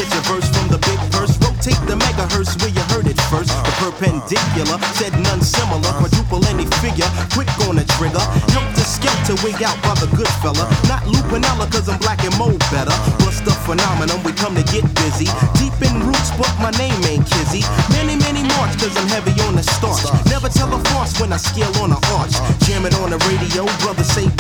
catch a verse from the big verse. Rotate the megahertz where you heard it first. The perpendicular, said none similar. Quadruple any figure, quick on the trigger. Help the skelter wig out by the good fella. Not Lupinella, cause I'm black and mold better. Bust the phenomenon, we come to get busy. Deep in roots, but my name ain't Kizzy. Many march, cause I'm heavy on the starch. Never tell a farce when I scale on an arch. Jam it on the radio, brothers say